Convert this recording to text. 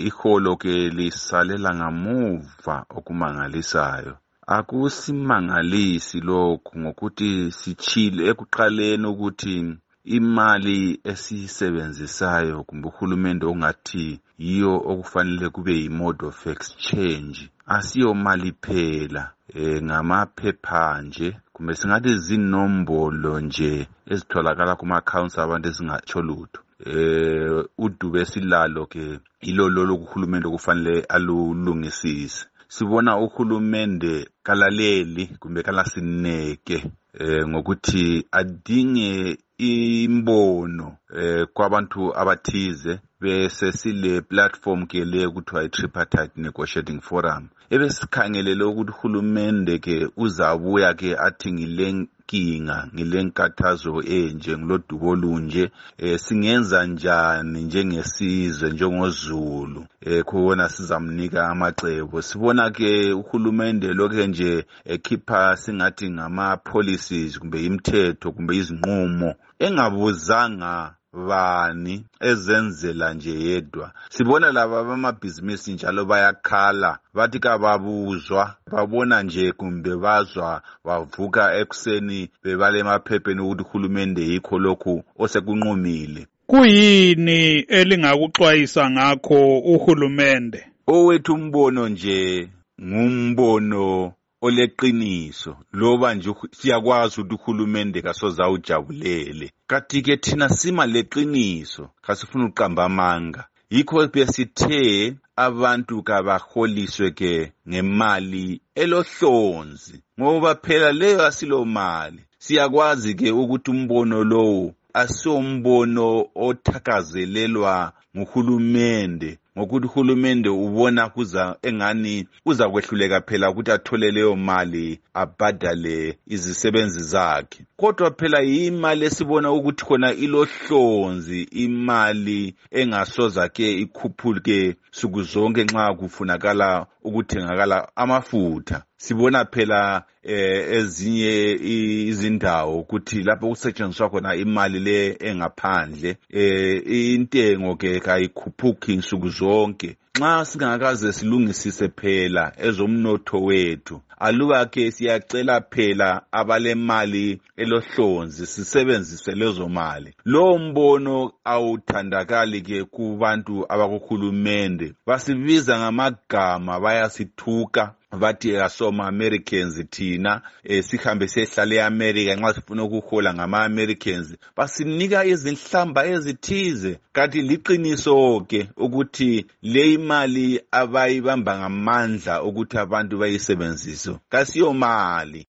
iholo ke lisalela ngamuva okumangalisayo. Akusimangalisi lokhu ngokuthi sichile ekuqaleni ukuthi imali esisebenzisayo kumbe uhulumende ongathi yiyo okufanele kube yi-mode of exchange asiyo mali phela, ngamaphepha nje kumbe singathi zinombolo nje ezitholakala kuma-accounts abantu esingatsho lutho. Udube silalo ke ilolo uhulumende kufanele alulungisise. Sibona uhulumende kalaleli kumbe kalasineke ngokuthi adinge imbono kwabantu abathize bese sile platform ke le kuthiwa i-tripartite negotiating forum. Ebesikhangelele ukuthi uhulumende ke uzabuya ke athi ngilenkinga ngilenkathazo enje ngilodubo olunje, singenza njani njengesizwe njengoZulu, khona sizamnika amacebo. Sibona ke uhulumende lokho nje ekhipha singathi ngama policies kumbe imithetho kumbe izinqumo engabuzanga bani ezenzela nje yedwa. Sibona laba bamabhizinisi njalo bayakhala bathi kababuzwa, babona nje kumbe bazwa bavuka ekuseni bebale emaphepheni ukuthi uhulumende yikho lokhu osekunqumile. Kuyini elingakuxwayisa ngakho uhulumende? Owethu umbono nje ngumbono oleqiniso, loba nje siyakwazi ukuthi uhulumende kasoze awujabulele. Kanti ke thina sima leqiniso kasifuna uqamba amanga. Yikho besithe abantu kabaholiswe ke ngemali elohlonzi, ngoba phela leyo asilo mali. Siyakwazi ke ukuthi umbono lowo asombono othakazelelwa nguhulumende, ngokuthi uhulumende ubona kuza engani uza kwehluleka phela ukuthi athole leyo mali abhadale izisebenzi zakhe. Kodwa phela imali esibona ukuthi khona ilohlonzi, imali engasoza ke ikhuphuke suku zonke nxa kufunakala ukuthengakala amafutha. Sibona phela ezinye izindawo ukuthi lapho kusetshenziswa khona imali le engaphandle, intengo ke kayikhuphuki insuku zonke. Nxa singakaze silungisise phela ezomnotho wethu, aluba ke siyacela phela abalemali elohlonzi sisebenzise lezo mali. Lo mbono awuthandakali ke kubantu abakuhulumende, basibiza ngamagama bayasithuka bathi asoma Americans thina, sihambe sehlale eAmerica nxa sifuna ukuhola ngama-Americans. Basinika izinhlamba ezithize, kanti liqiniso ke ukuthi le imali abayibamba ngamandla ukuthi abantu bayisebenzise kasiyo mali.